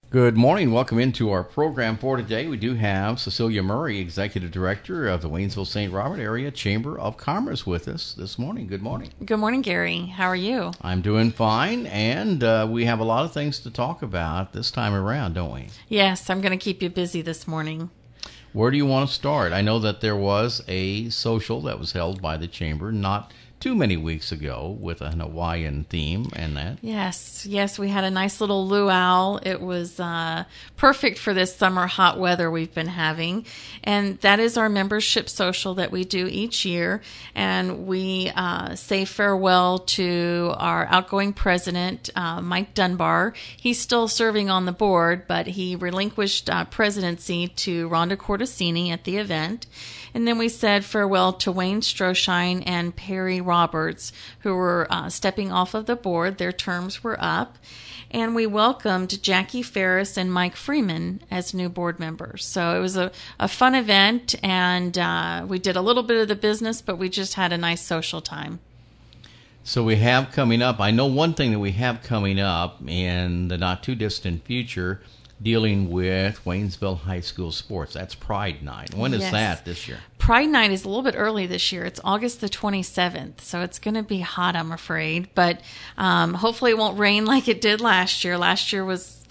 Good morning. Welcome into our program for today. We do have Cecilia Murray, Executive Director of the Waynesville St. Robert Area Chamber of Commerce with us this morning. Good morning. Good morning, Gary. How are you? I'm doing fine, and we have a lot of things to talk about this time around, don't we? Yes, I'm going to keep you busy this morning. Where do you want to start? I know that there was a social that was held by the Chamber not too many weeks ago with an Hawaiian theme and that. Yes, we had a nice little luau. It was perfect for this summer hot weather we've been having. And that is our membership social that we do each year. And we say farewell to our outgoing president, Mike Dunbar. He's still serving on the board, but he relinquished presidency to Rhonda Cortesini at the event. And then we said farewell to Wayne Stroshine and Perry Roberts, who were stepping off of the board. Their terms were up. And we welcomed Jackie Ferris and Mike Freeman as new board members. So it was a fun event, and we did a little bit of the business, but we just had a nice social time. So we have coming up, I know one thing that we have coming up in the not too distant future dealing with Waynesville High School sports. That's Pride Night. When is that this year? Pride Night is a little bit early this year. It's August the 27th, so it's going to be hot, I'm afraid. But hopefully it won't rain like it did last year. Last year was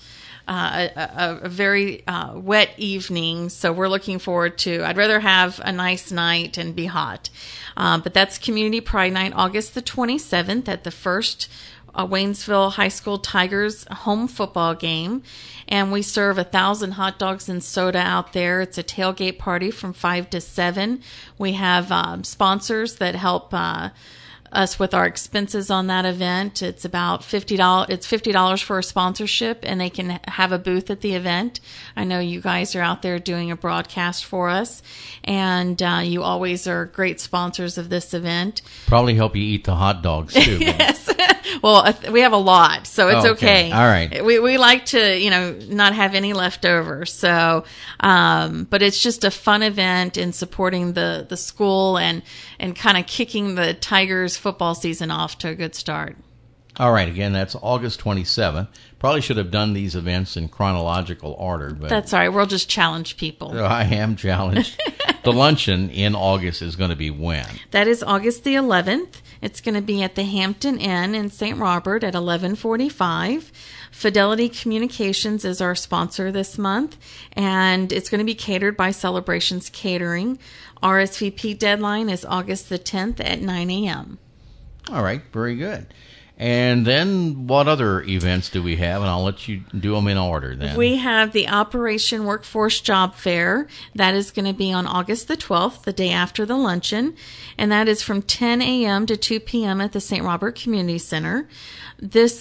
a very wet evening, so we're looking forward to, I'd rather have a nice night and be hot. But that's Community Pride Night, August the 27th at the first Waynesville High School Tigers home football game, and we serve 1,000 hot dogs and soda out there. It's a tailgate party from 5 to 7. We have sponsors that help us with our expenses on that event. It's about $50. It's $50 for a sponsorship, and they can have a booth at the event. I know you guys are out there doing a broadcast for us, and you always are great sponsors of this event. Probably help you eat the hot dogs too. Yes. Well, we have a lot, so it's okay. All right. We like to, not have any left over. So, but it's just a fun event in supporting the school and kind of kicking the Tigers football season off to a good start. All right. Again, that's August 27th. Probably should have done these events in chronological order, but that's all right. We'll just challenge people. I am challenged. The luncheon in August is going to be when? That is August the 11th. It's going to be at the Hampton Inn in St. Robert at 11:45. Fidelity Communications is our sponsor this month, and it's going to be catered by Celebrations Catering. RSVP deadline is August the 10th at 9 a.m. All right, very good. And then what other events do we have? And I'll let you do them in order then. We have the Operation Workforce Job Fair. That is going to be on August the 12th, the day after the luncheon. And that is from 10 a.m. to 2 p.m. at the St. Robert Community Center. This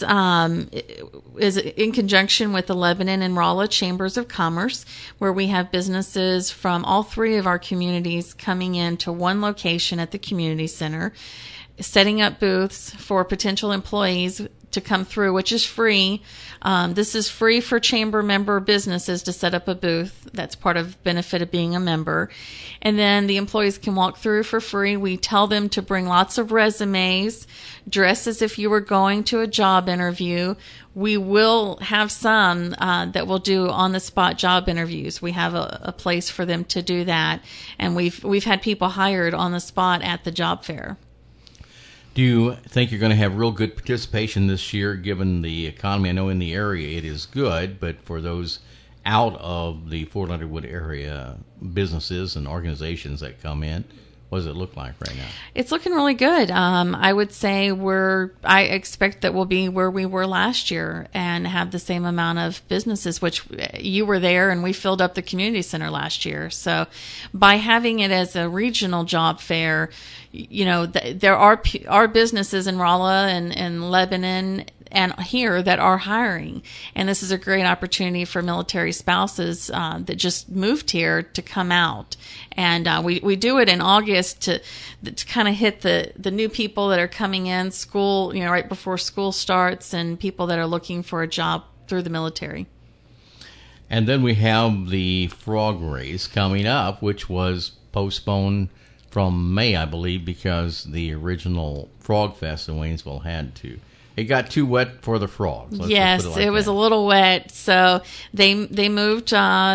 is in conjunction with the Lebanon and Rolla Chambers of Commerce, where we have businesses from all three of our communities coming into one location at the community center, setting up booths for potential employees to come through, which is free. This is free for chamber member businesses to set up a booth. That's part of benefit of being a member. And then the employees can walk through for free. We tell them to bring lots of resumes, dress as if you were going to a job interview. We will have some that will do on-the-spot job interviews. We have a place for them to do that, and we've had people hired on the spot at the job fair. Do you think you're going to have real good participation this year, given the economy? I know in the area it is good, but for those out of the Fort Leonard Wood area businesses and organizations that come in, what does it look like right now? It's looking really good. I would say I expect that we'll be where we were last year and have the same amount of businesses, which you were there and we filled up the community center last year. So by having it as a regional job fair, there are businesses in Rolla and Lebanon and here that are hiring. And this is a great opportunity for military spouses that just moved here to come out. And we do it in August to kind of hit the new people that are coming in school, right before school starts, and people that are looking for a job through the military. And then we have the frog race coming up, which was postponed from May, I believe, because the original Frog Fest in Waynesville had to It got too wet for the frogs. Yes, put it like was that. a little wet. So they moved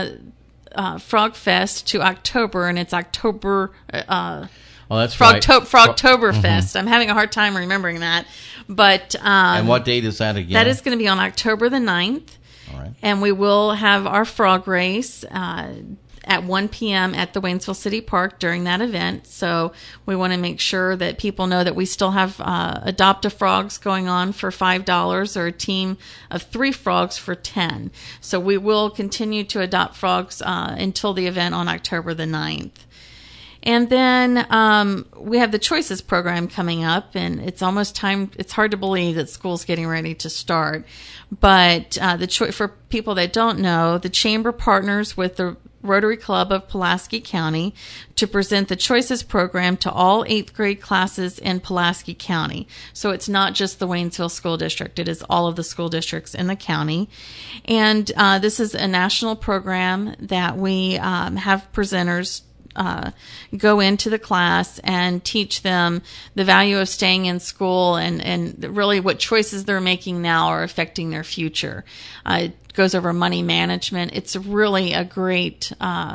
Frog Fest to October, and it's October. Oh, that's Frog right. Frogtoberfest. I'm having a hard time remembering that. But And what date is that again? that is going to be on October the 9th. All right. And we will have our frog race at 1 p.m. at the Waynesville City Park during that event. So we want to make sure that people know that we still have Adopt-A-Frogs going on for $5 or a team of 3 frogs for $10. So we will continue to adopt frogs until the event on October the 9th. And then we have the Choices program coming up, and it's almost time. It's hard to believe that school's getting ready to start. But for people that don't know, the Chamber partners with the Rotary Club of Pulaski County to present the Choices program to all 8th grade classes in Pulaski County. So it's not just the Waynesville School District. It is all of the school districts in the county. And this is a national program that we have presenters go into the class and teach them the value of staying in school and really what choices they're making now are affecting their future. It goes over money management. It's really a great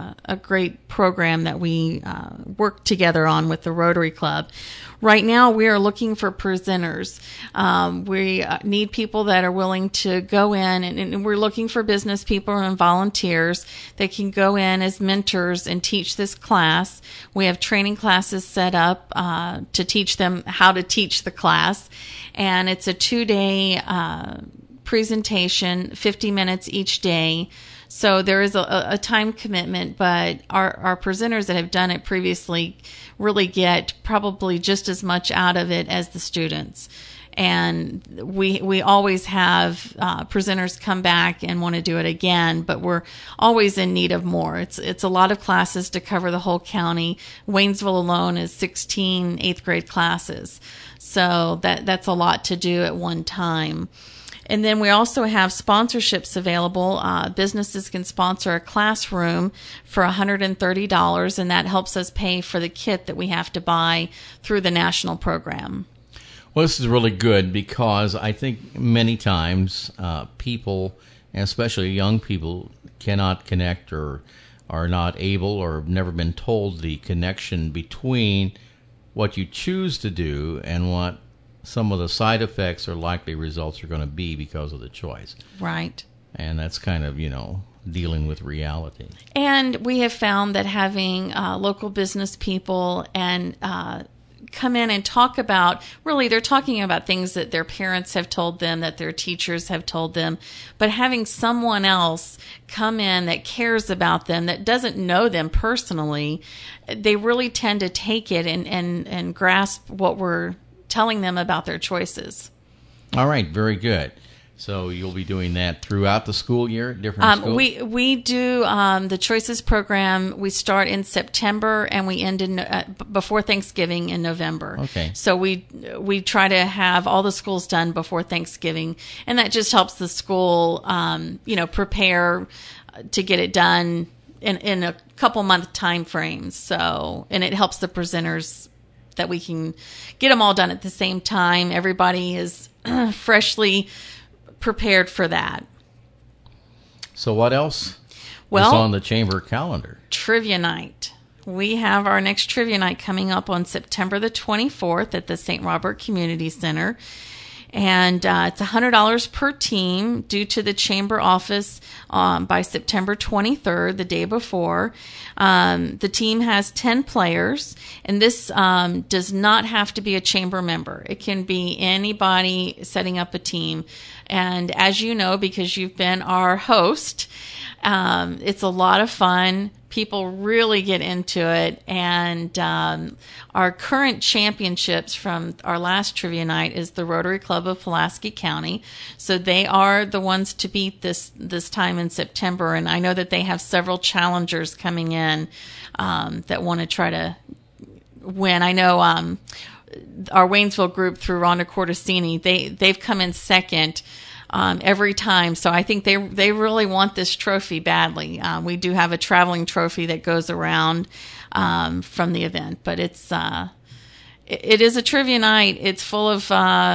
program that we work together on with the Rotary Club. Right now, we are looking for presenters. We need people that are willing to go in, and we're looking for business people and volunteers that can go in as mentors and teach this class. We have training classes set up to teach them how to teach the class, and it's a 2-day presentation, 50 minutes each day. So there is a time commitment, but our presenters that have done it previously really get probably just as much out of it as the students. And we always have presenters come back and want to do it again, but we're always in need of more. It's a lot of classes to cover the whole county. Waynesville alone is 16 8th grade classes. So that's a lot to do at one time. And then we also have sponsorships available. Businesses can sponsor a classroom for $130, and that helps us pay for the kit that we have to buy through the national program. Well, this is really good because I think many times people, and especially young people, cannot connect or are not able or have never been told the connection between what you choose to do and what some of the side effects or likely results are going to be because of the choice. Right. And that's kind of, dealing with reality. And we have found that having local business people and come in and talk about, really they're talking about things that their parents have told them, that their teachers have told them, but having someone else come in that cares about them, that doesn't know them personally, they really tend to take it and grasp what we're telling them about their choices. All right, very good. So you'll be doing that throughout the school year, different schools? We do the Choices program. We start in September and we end in before Thanksgiving in November. Okay. So we try to have all the schools done before Thanksgiving, and that just helps the school, prepare to get it done in a couple month time frames. So, and it helps the presenters that we can get them all done at the same time. Everybody is freshly prepared for that. So what else is on the chamber calendar? Trivia night. We have our next trivia night coming up on September the 24th at the St. Robert Community Center. And it's $100 per team due to the chamber office by September 23rd, the day before. The team has 10 players, and this does not have to be a chamber member. It can be anybody setting up a team. And as you know, because you've been our host, it's a lot of fun. People really get into it, and our current championships from our last trivia night is the Rotary Club of Pulaski County. So they are the ones to beat this time in September, and I know that they have several challengers coming in that want to try to win. I know our Waynesville group through Rhonda Cortesini, they've come in second every time. So I think they really want this trophy badly. We do have a traveling trophy that goes around from the event, but it is a trivia night. It's full of,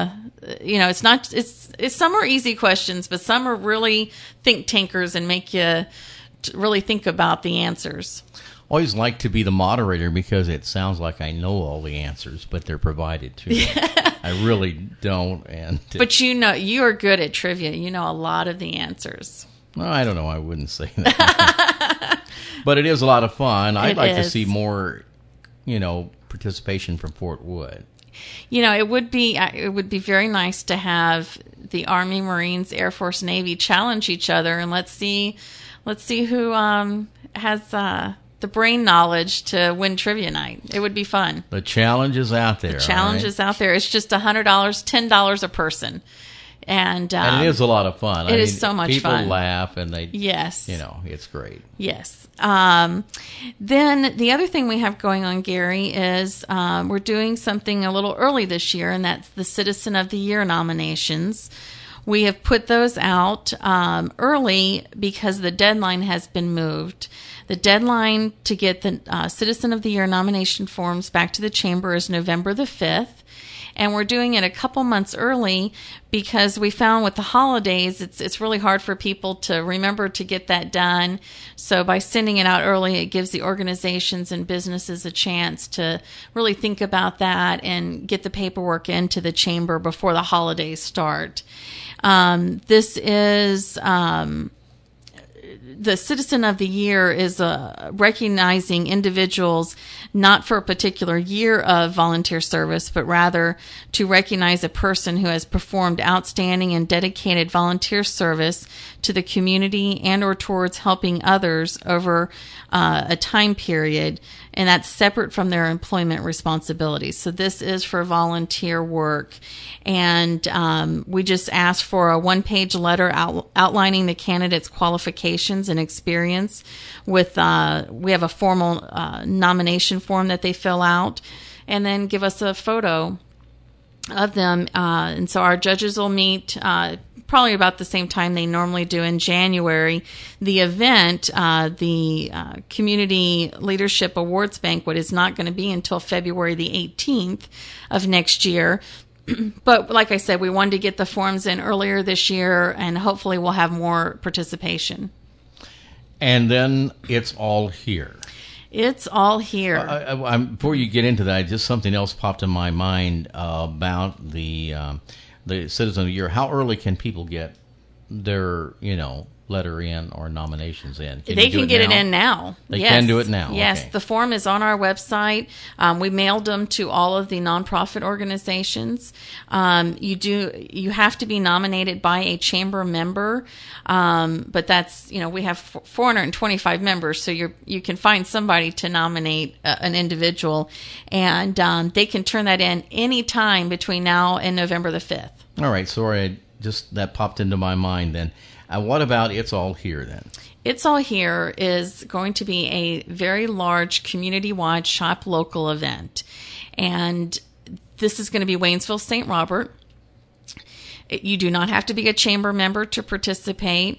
it's some are easy questions, but some are really think tankers and make you really think about the answers. Always like to be the moderator because it sounds like I know all the answers, but they're provided to me. I really don't. But you are good at trivia. You know a lot of the answers. Well, I don't know. I wouldn't say that. But it is a lot of fun. I'd like to see more, participation from Fort Wood. It would be very nice to have the Army, Marines, Air Force, Navy challenge each other, and let's see who has the brain knowledge to win trivia night. It would be fun. The challenge is out there. Is out there. It's just $100, $10 a person. And it is a lot of fun. It is so much fun. People laugh and they, yes, it's great. Yes. Then the other thing we have going on, Gary, is we're doing something a little early this year, and that's the Citizen of the Year nominations. We have put those out early because the deadline has been moved. The deadline to get the Citizen of the Year nomination forms back to the Chamber is November the 5th. And we're doing it a couple months early because we found with the holidays, it's really hard for people to remember to get that done. So by sending it out early, it gives the organizations and businesses a chance to really think about that and get the paperwork into the chamber before the holidays start. This is... the Citizen of the Year is recognizing individuals not for a particular year of volunteer service, but rather to recognize a person who has performed outstanding and dedicated volunteer service to the community and or towards helping others over a time period, and that's separate from their employment responsibilities. So this is for volunteer work. And we just asked for a one-page letter outlining the candidate's qualifications and experience. We have a formal nomination form that they fill out, and then give us a photo of them. And so our judges will meet probably about the same time they normally do in January. The event, the Community Leadership Awards Banquet, is not going to be until February the 18th of next year. But like I said, we wanted to get the forms in earlier this year, and hopefully we'll have more participation. And then it's all here. It's all here. Before you get into that, just something else popped in my mind about the Citizen of the Year. How early can people get their, letter in or nominations in? They can get it in now. They can do it now. Yes, okay. The form is on our website. We mailed them to all of the nonprofit organizations. You have to be nominated by a chamber member, but that's we have 425 members, so you can find somebody to nominate an individual, and they can turn that in any time between now and November the 5th. All right, sorry, that popped into my mind then. What about It's All Here then? It's All Here is going to be a very large community-wide shop local event. And this is going to be Waynesville, St. Robert. You do not have to be a chamber member to participate.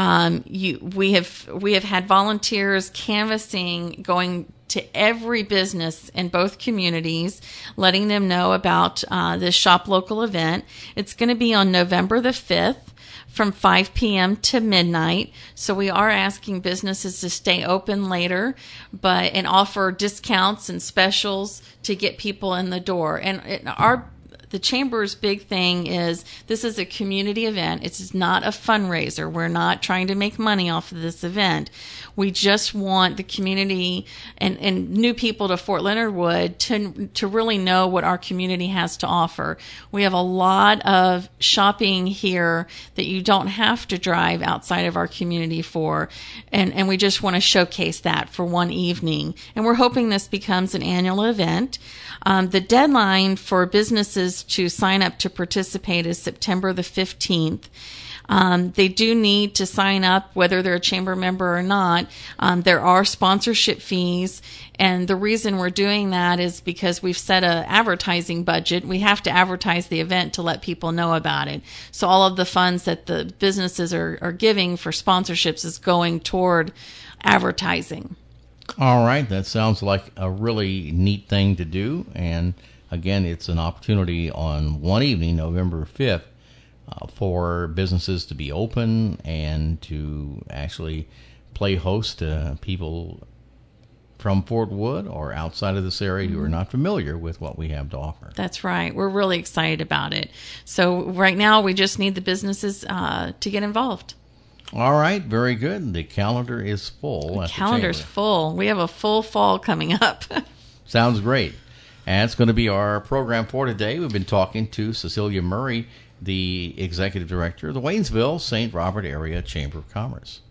We have had volunteers canvassing, going to every business in both communities, letting them know about this shop local event. It's going to be on November the 5th. From 5 p.m. to midnight. So we are asking businesses to stay open later, and offer discounts and specials to get people in the door. And the Chamber's big thing is this is a community event. It's not a fundraiser. We're not trying to make money off of this event. We just want the community and new people to Fort Leonard Wood to really know what our community has to offer. We have a lot of shopping here that you don't have to drive outside of our community for, and we just want to showcase that for one evening. And we're hoping this becomes an annual event. The deadline for businesses to sign up to participate is September the 15th. They do need to sign up whether they're a chamber member or not. There are sponsorship fees, and the reason we're doing that is because we've set an advertising budget. We have to advertise the event to let people know about it. So all of the funds that the businesses are giving for sponsorships is going toward advertising. All right, that sounds like a really neat thing to do, and Again, it's an opportunity on one evening, November 5th, for businesses to be open and to actually play host to people from Fort Wood or outside of this area who are not familiar with what we have to offer. That's right. We're really excited about it. So right now we just need the businesses to get involved. All right, very good. The calendar is full. The calendar's full. We have a full fall coming up. Sounds great. And it's going to be our program for today. We've been talking to Cecilia Murray, the Executive Director of the Waynesville St. Robert Area Chamber of Commerce.